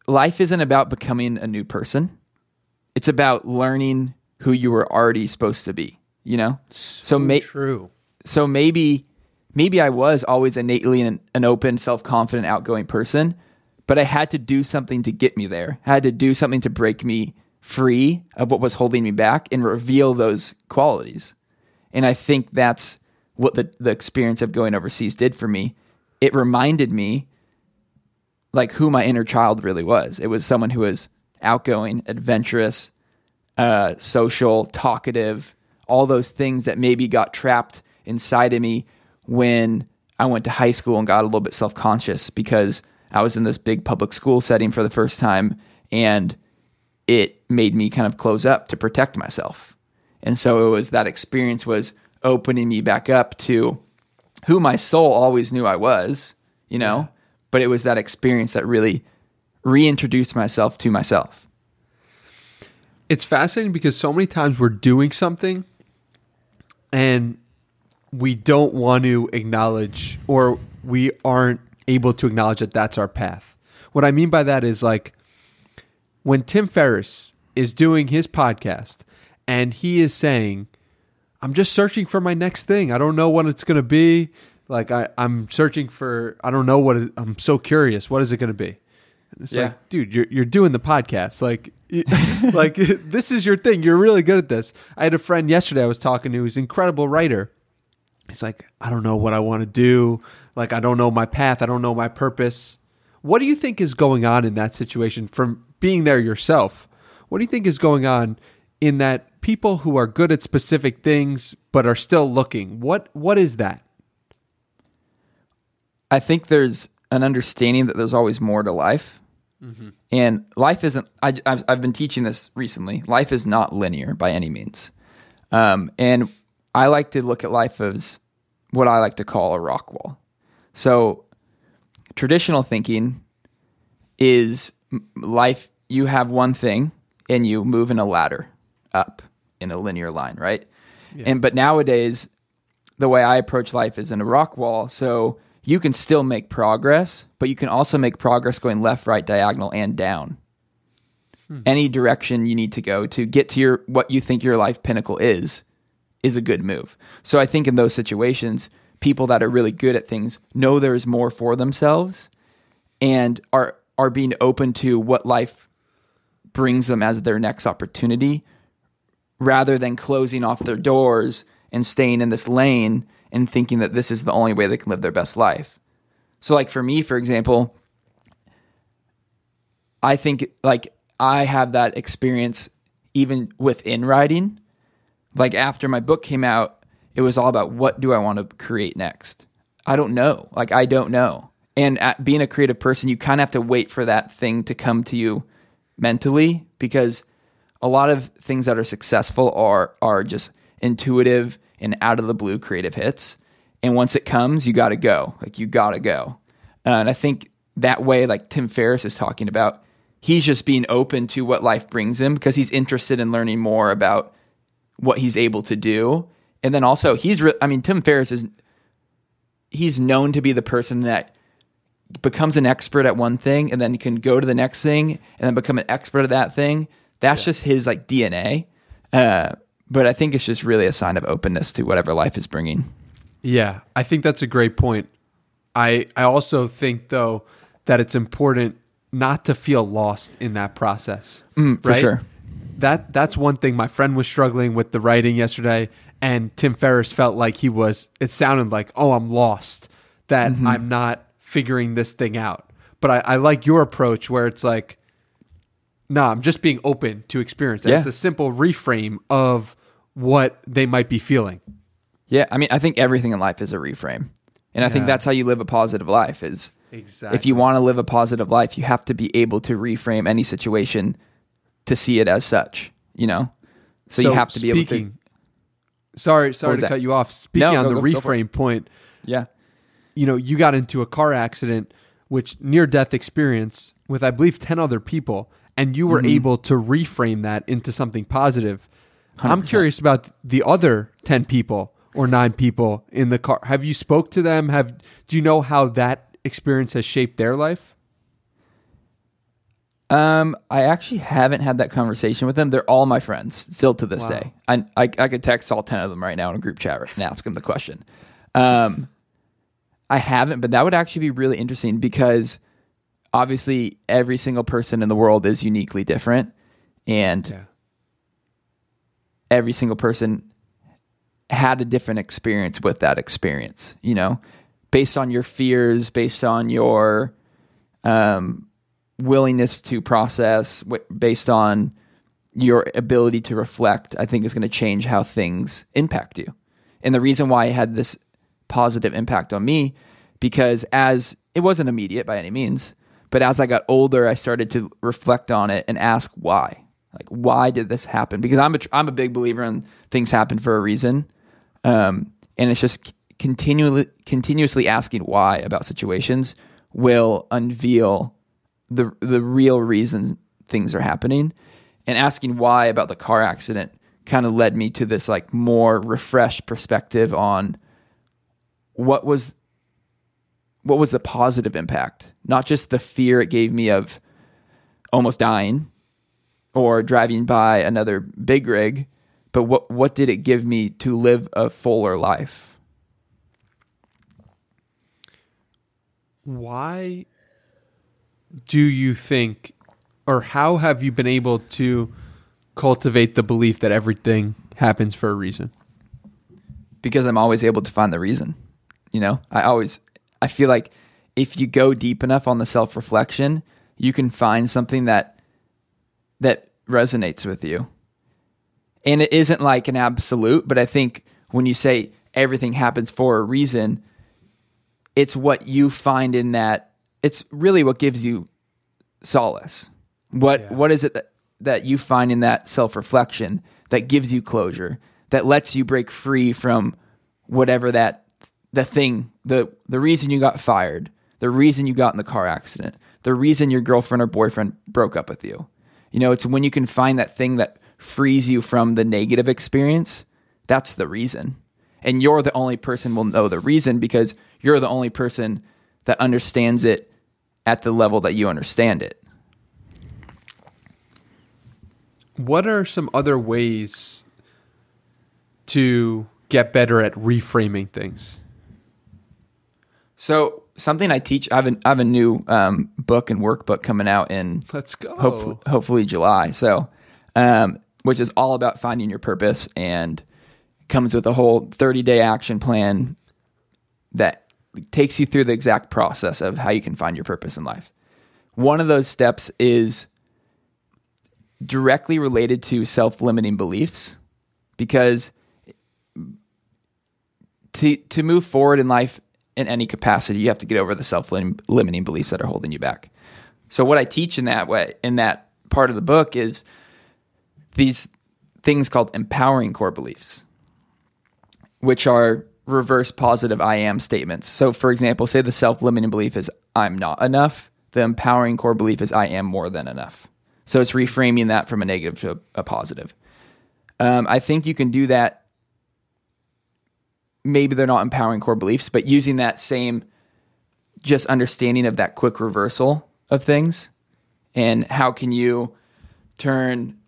Speaker 3: life isn't about becoming a new person. It's about learning who you were already supposed to be, you know?
Speaker 2: True.
Speaker 3: So maybe I was always innately an open, self-confident, outgoing person, but I had to do something to get me there. I had to do something to break me free of what was holding me back and reveal those qualities. And I think that's what the experience of going overseas did for me. It reminded me like who my inner child really was. It was someone who was outgoing, adventurous, social, talkative, all those things that maybe got trapped inside of me when I went to high school and got a little bit self-conscious because I was in this big public school setting for the first time, and it made me kind of close up to protect myself. And so it was that experience was opening me back up to who my soul always knew I was, you know, but it was that experience that really reintroduced myself to myself.
Speaker 2: It's fascinating because so many times we're doing something and we don't want to acknowledge, or we aren't able to acknowledge that that's our path. What I mean by that is like when Tim Ferriss is doing his podcast and he is saying, I'm just searching for my next thing. I don't know what it's going to be. Like I'm searching for, I don't know I'm so curious. What is it going to be? And it's like, dude, you're doing the podcast. Like, like this is your thing. You're really good at this. I had a friend yesterday I was talking to who's an incredible writer. He's like, I don't know what I want to do. Like, I don't know my path. I don't know my purpose. What do you think is going on in that situation from being there yourself? What do you think is going on in that people who are good at specific things but are still looking? What is that?
Speaker 3: I think there's an understanding that there's always more to life. Mm-hmm. And life isn't, I've been teaching this recently. Life is not linear by any means. And I like to look at life as what I like to call a rock wall. So traditional thinking is life, you have one thing and you move in a ladder up in a linear line, right? Yeah. But nowadays, the way I approach life is in a rock wall. So you can still make progress, but you can also make progress going left, right, diagonal, and down. Any direction you need to go to get to what you think your life pinnacle is a good move. So I think in those situations, people that are really good at things know there is more for themselves and are being open to what life brings them as their next opportunity, rather than closing off their doors and staying in this lane and thinking that this is the only way they can live their best life. So like for me, for example, I think like I have that experience even within writing. Like after my book came out, it was all about what do I want to create next? I don't know. Like I don't know. And being a creative person, you kind of have to wait for that thing to come to you mentally, because a lot of things that are successful are just intuitive and out of the blue creative hits. And once it comes, you got to go. Like you got to go. And I think that way, like Tim Ferriss is talking about, he's just being open to what life brings him because he's interested in learning more about what he's able to do. And then also Tim Ferriss he's known to be the person that becomes an expert at one thing and then can go to the next thing and then become an expert at that thing. That's just his like DNA. But I think it's just really a sign of openness to whatever life is bringing.
Speaker 2: Yeah, I think that's a great point. I also think, though, that it's important not to feel lost in that process.
Speaker 3: For
Speaker 2: right?
Speaker 3: Sure.
Speaker 2: That's one thing. My friend was struggling with the writing yesterday, and Tim Ferriss felt like it sounded like, oh, I'm lost, that I'm not figuring this thing out. But I like your approach where it's like, no, I'm just being open to experience. And it's a simple reframe of what they might be feeling.
Speaker 3: Yeah, I mean, I think everything in life is a reframe. And I think that's how you live a positive life is
Speaker 2: exactly.
Speaker 3: If you want to live a positive life, you have to be able to reframe any situation to see it as such, you know? So you have to be able to...
Speaker 2: Sorry to cut you off. Speaking on the reframe point.
Speaker 3: Yeah.
Speaker 2: You know, you got into a car accident, which near-death experience with, I believe, 10 other people, and you were able to reframe that into something positive. 100%. I'm curious about the other 10 people or 9 people in the car. Have you spoke to them? Do you know how that experience has shaped their life?
Speaker 3: I actually haven't had that conversation with them. They're all my friends still to this day. I could text all 10 of them right now in a group chat and ask them the question. I haven't, but that would actually be really interesting because obviously every single person in the world is uniquely different, and every single person had a different experience with that experience, you know, based on your fears, based on your willingness to process, based on your ability to reflect, I think is going to change how things impact you. And the reason why it had this positive impact on me, because as it wasn't immediate by any means, but as I got older, I started to reflect on it and ask why. Like, why did this happen? Because I'm a big believer in things happen for a reason. And it's just continuously asking why about situations will unveil the real reason things are happening. And asking why about the car accident kind of led me to this like more refreshed perspective on what was the positive impact, not just the fear it gave me of almost dying or driving by another big rig, but what did it give me to live a fuller life?
Speaker 2: Why do you think, or how have you been able to cultivate the belief that everything happens for a reason?
Speaker 3: Because I'm always able to find the reason. You know, I feel like if you go deep enough on the self-reflection, you can find something that resonates with you. And it isn't like an absolute, but I think when you say everything happens for a reason, it's what you find in that. It's really what gives you solace. What is it that you find in that self-reflection that gives you closure, that lets you break free from whatever the reason you got fired, the reason you got in the car accident, the reason your girlfriend or boyfriend broke up with you. You know, it's when you can find that thing that frees you from the negative experience, that's the reason. And you're the only person will know the reason because you're the only person that understands it at the level that you understand it.
Speaker 2: What are some other ways to get better at reframing things?
Speaker 3: So something I teach, I have a new book and workbook coming out in
Speaker 2: Let's go.
Speaker 3: hopefully July. So, which is all about finding your purpose and comes with a whole 30-day action plan that takes you through the exact process of how you can find your purpose in life. One of those steps is directly related to self-limiting beliefs, because to move forward in life in any capacity, you have to get over the self-limiting beliefs that are holding you back. So what I teach in that part of the book is these things called empowering core beliefs, which are reverse positive I am statements. So for example, say the self-limiting belief is I'm not enough. The empowering core belief is I am more than enough. So it's reframing that from a negative to a positive. I think you can do that. Maybe they're not empowering core beliefs, but using that same just understanding of that quick reversal of things. And how can you turn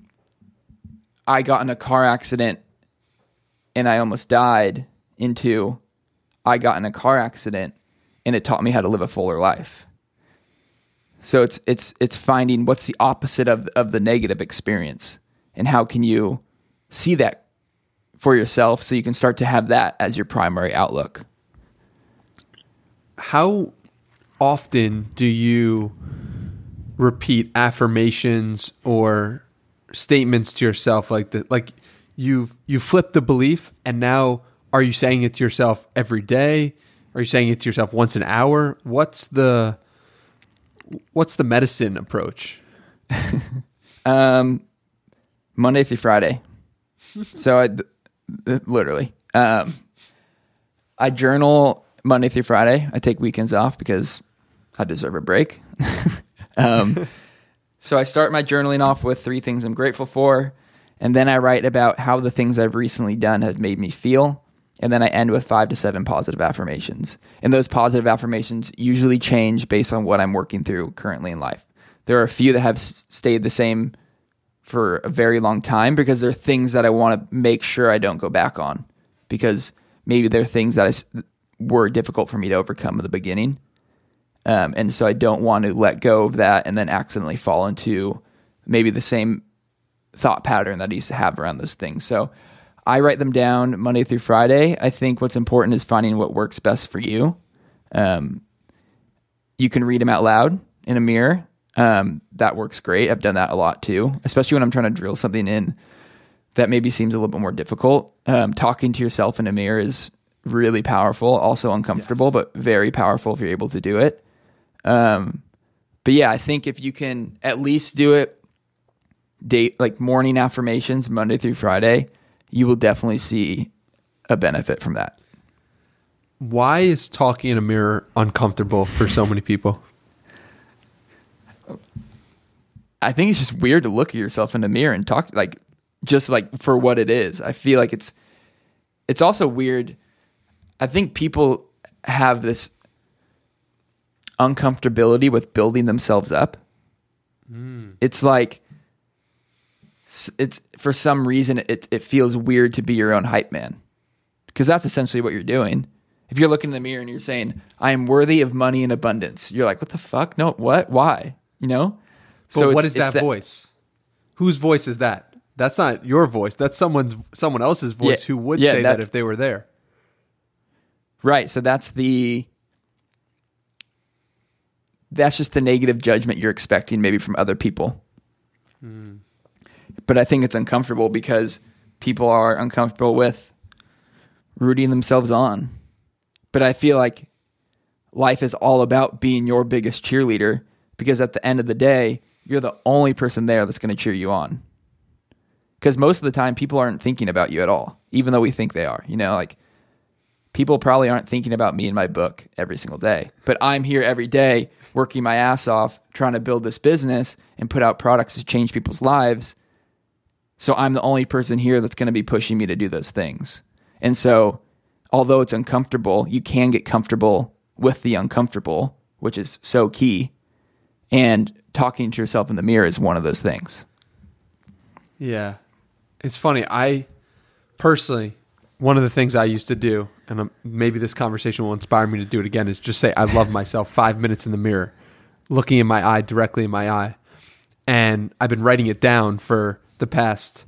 Speaker 3: I got in a car accident and I almost died into I got in a car accident and it taught me how to live a fuller life. So it's finding what's the opposite of the negative experience, and how can you see that for yourself so you can start to have that as your primary outlook.
Speaker 2: How often do you repeat affirmations or statements to yourself like that? Like you flip the belief, and now are you saying it to yourself every day? Are you saying it to yourself once an hour? What's the medicine approach?
Speaker 3: Monday through Friday. So literally, I journal Monday through Friday. I take weekends off because I deserve a break. So I start my journaling off with 3 things I'm grateful for. And then I write about how the things I've recently done have made me feel. And then I end with 5 to 7 positive affirmations. And those positive affirmations usually change based on what I'm working through currently in life. There are a few that have stayed the same for a very long time because they're things that I want to make sure I don't go back on, because maybe they're things that were difficult for me to overcome at the beginning. And so I don't want to let go of that and then accidentally fall into maybe the same thought pattern that I used to have around those things. So I write them down Monday through Friday. I think what's important is finding what works best for you. You can read them out loud in a mirror. That works great. I've done that a lot too, especially when I'm trying to drill something in that maybe seems a little bit more difficult. Talking to yourself in a mirror is really powerful, also uncomfortable, yes, but very powerful if you're able to do it. But yeah, I think if you can at least do it like morning affirmations, Monday through Friday, you will definitely see a benefit from that.
Speaker 2: Why is talking in a mirror uncomfortable for so many people?
Speaker 3: I think it's just weird to look at yourself in the mirror and talk just for what it is. I feel like it's also weird. I think people have this uncomfortability with building themselves up. It's like, it's for some reason it feels weird to be your own hype man, because that's essentially what you're doing. If you're looking in the mirror and you're saying, I am worthy of money and abundance, you're like, what the fuck? No, what? Why? But
Speaker 2: so what is that voice? Whose voice is that? That's not your voice. That's someone else's voice who would say that if they were there.
Speaker 3: Right. So that's just the negative judgment you're expecting maybe from other people. But I think it's uncomfortable because people are uncomfortable with rooting themselves on. But I feel like life is all about being your biggest cheerleader, because at the end of the day, you're the only person there that's going to cheer you on. Because most of the time, people aren't thinking about you at all, even though we think they are. People probably aren't thinking about me in my book every single day. But I'm here every day working my ass off, trying to build this business and put out products to change people's lives. So I'm the only person here that's going to be pushing me to do those things. And so, although it's uncomfortable, you can get comfortable with the uncomfortable, which is so key. And talking to yourself in the mirror is one of those things.
Speaker 2: Yeah. It's funny. I personally, one of the things I used to do, and maybe this conversation will inspire me to do it again, is just say, I love myself 5 minutes in the mirror, looking in my eye, directly in my eye. And I've been writing it down for the past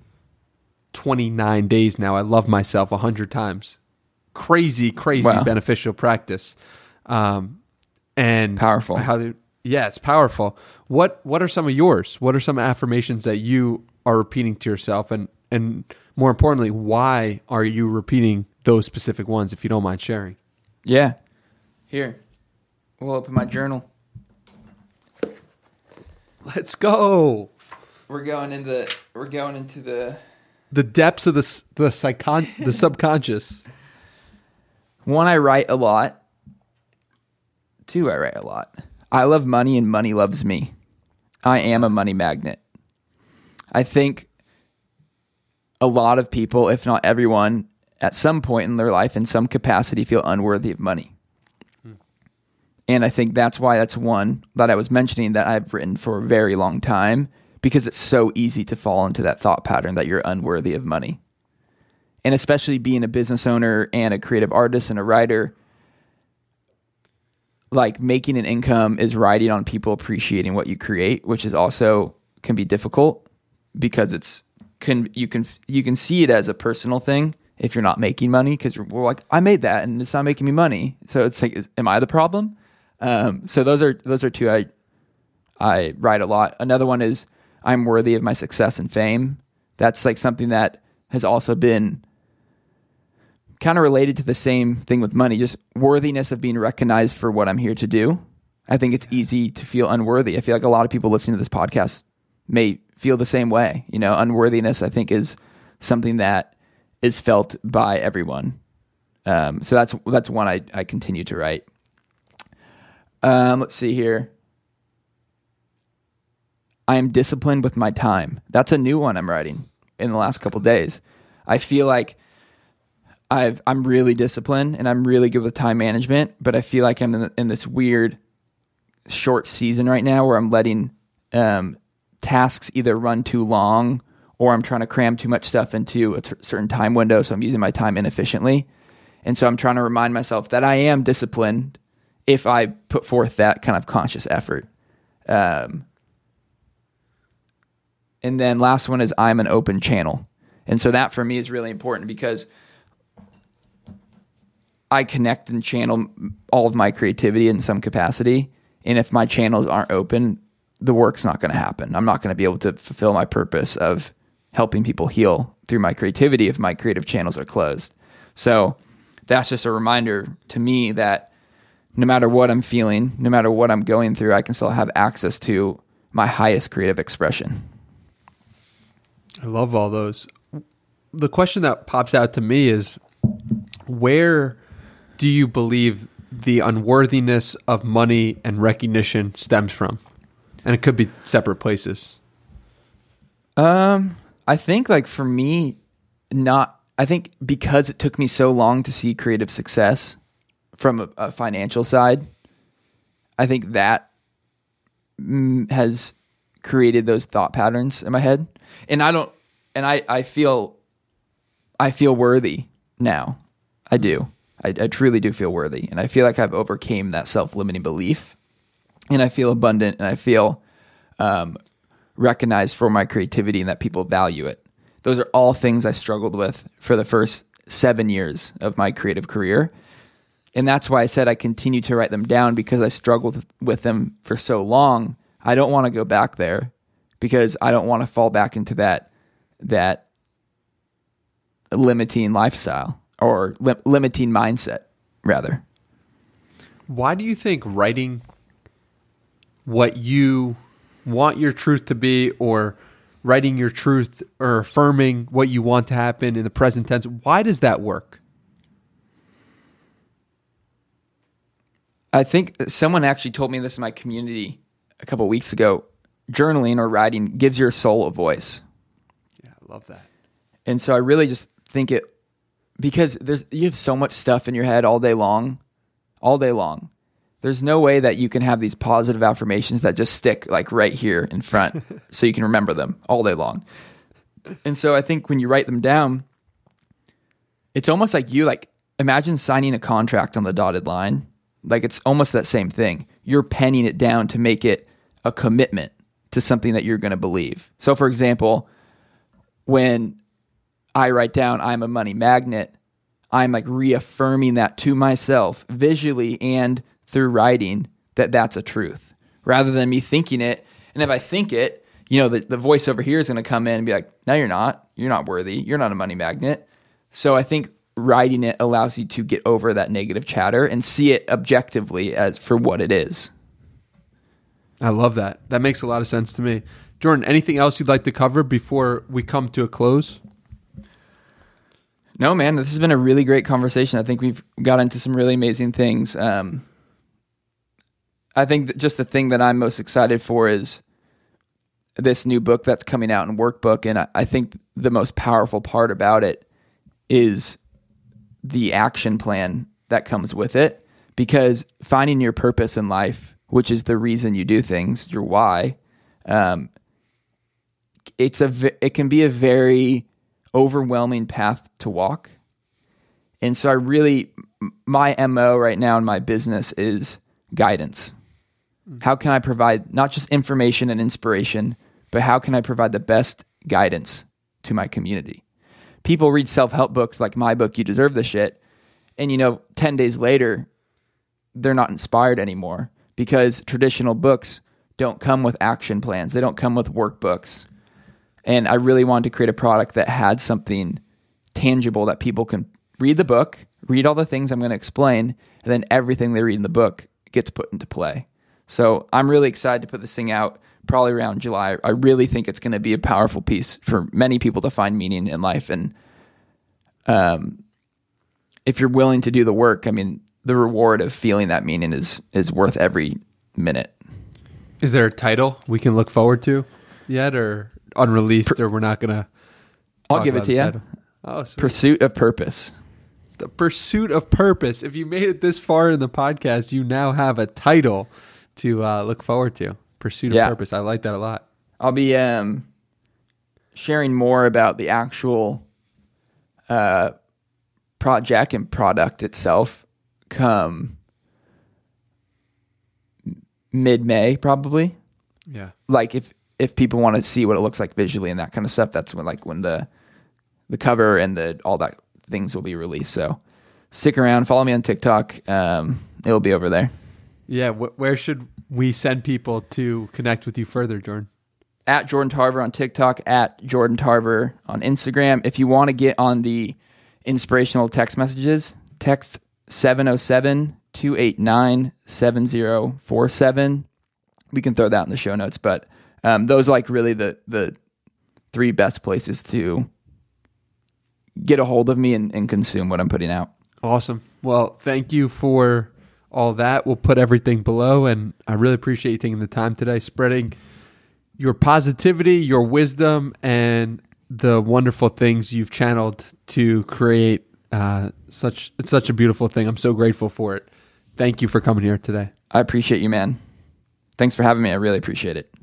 Speaker 2: 29 days now. I love myself 100 times. Crazy wow. Beneficial practice. And
Speaker 3: powerful.
Speaker 2: Yeah, it's powerful. What are some of yours? What are some affirmations that you are repeating to yourself? And more importantly, why are you repeating those specific ones, if you don't mind sharing?
Speaker 3: Yeah. Here. We'll open my journal.
Speaker 2: Let's go.
Speaker 3: We're going into
Speaker 2: the depths of the subconscious.
Speaker 3: One, I write a lot. Two, I write a lot. I love money and money loves me. I am a money magnet. I think a lot of people, if not everyone, at some point in their life, in some capacity, feel unworthy of money. And I think that's why that's one that I was mentioning that I've written for a very long time, because it's so easy to fall into that thought pattern that you're unworthy of money. And especially being a business owner and a creative artist and a writer, like making an income is riding on people appreciating what you create, which is also can be difficult because you can see it as a personal thing if you're not making money, because we're like, I made that and it's not making me money. So it's like, am I the problem? So those are two I write a lot. Another one is I'm worthy of my success and fame. That's like something that has also been kind of related to the same thing with money, just worthiness of being recognized for what I'm here to do. I think it's easy to feel unworthy. I feel like a lot of people listening to this podcast may feel the same way. Unworthiness, I think, is something that is felt by everyone. So that's one I continue to write. Let's see here. I am disciplined with my time. That's a new one I'm writing in the last couple of days. I feel like I'm really disciplined and I'm really good with time management, but I feel like I'm in this weird short season right now where I'm letting tasks either run too long or I'm trying to cram too much stuff into a certain time window, so I'm using my time inefficiently. And so I'm trying to remind myself that I am disciplined if I put forth that kind of conscious effort. And then last one is I'm an open channel. And so that for me is really important because I connect and channel all of my creativity in some capacity. And if my channels aren't open, the work's not going to happen. I'm not going to be able to fulfill my purpose of helping people heal through my creativity if my creative channels are closed. So that's just a reminder to me that no matter what I'm feeling, no matter what I'm going through, I can still have access to my highest creative expression.
Speaker 2: I love all those. The question that pops out to me is, where do you believe the unworthiness of money and recognition stems from? And it could be separate places.
Speaker 3: I think like for me, I think because it took me so long to see creative success from a financial side, I think that has created those thought patterns in my head. And I feel worthy now. I do. I truly do feel worthy. And I feel like I've overcame that self-limiting belief. And I feel abundant and I feel recognized for my creativity and that people value it. Those are all things I struggled with for the first 7 years of my creative career. And that's why I said I continue to write them down, because I struggled with them for so long. I don't want to go back there because I don't want to fall back into that limiting lifestyle or limiting mindset, rather.
Speaker 2: Why do you think writing what you want your truth to be, or writing your truth or affirming what you want to happen in the present tense, why does that work?
Speaker 3: I think someone actually told me this in my community a couple of weeks ago. Journaling or writing gives your soul a voice.
Speaker 2: Yeah, I love that.
Speaker 3: And so I really just think it, because you have so much stuff in your head all day long. There's no way that you can have these positive affirmations that just stick like right here in front so you can remember them all day long. And so I think when you write them down, it's almost like imagine signing a contract on the dotted line. Like it's almost that same thing. You're penning it down to make it a commitment to something that you're going to believe. So for example, when I write down I'm a money magnet, I'm like reaffirming that to myself visually and through writing that that's a truth, rather than me thinking it. And if I think it, the voice over here is going to come in and be like, no, you're not worthy. You're not a money magnet. So I think writing it allows you to get over that negative chatter and see it objectively as for what it is.
Speaker 2: I love that. That makes a lot of sense to me. Jordan, anything else you'd like to cover before we come to a close?
Speaker 3: No, man, this has been a really great conversation. I think we've got into some really amazing things. I think that just the thing that I'm most excited for is this new book that's coming out in workbook. And I think the most powerful part about it is the action plan that comes with it, because finding your purpose in life, which is the reason you do things, your why, it can be a very overwhelming path to walk. And so my MO right now in my business is guidance. How can I provide not just information and inspiration, but how can I provide the best guidance to my community? People read self-help books like my book, You Deserve This Shit, and 10 days later, they're not inspired anymore, because traditional books don't come with action plans. They don't come with workbooks. And I really wanted to create a product that had something tangible that people can read the book, read all the things I'm going to explain, and then everything they read in the book gets put into play. So I'm really excited to put this thing out probably around July. I really think it's going to be a powerful piece for many people to find meaning in life. And if you're willing to do the work, the reward of feeling that meaning is worth every minute.
Speaker 2: Is there a title we can look forward to yet, or unreleased, or we're not going to?
Speaker 3: I'll give it to you.
Speaker 2: Oh, sweet.
Speaker 3: Pursuit of Purpose.
Speaker 2: The Pursuit of Purpose. If you made it this far in the podcast, you now have a title to look forward to. Pursuit of Purpose. I like that a lot.
Speaker 3: I'll be sharing more about the actual project and product itself come mid-May, probably.
Speaker 2: Yeah.
Speaker 3: Like if people want to see what it looks like visually and that kind of stuff, that's when the cover and all that things will be released. So stick around, follow me on TikTok. It'll be over there.
Speaker 2: Yeah. Where should we send people to connect with you further, Jordan?
Speaker 3: At Jordan Tarver on TikTok, at Jordan Tarver on Instagram. If you want to get on the inspirational text messages, text 707-289-7047. We can throw that in the show notes, but those are like really the three best places to get a hold of me and consume what I'm putting out.
Speaker 2: Awesome. Well, thank you for all that. We'll put everything below, and I really appreciate you taking the time today, spreading your positivity, your wisdom, and the wonderful things you've channeled to create it's such a beautiful thing. I'm so grateful for it. Thank you for coming here today.
Speaker 3: I appreciate you, man. Thanks for having me. I really appreciate it.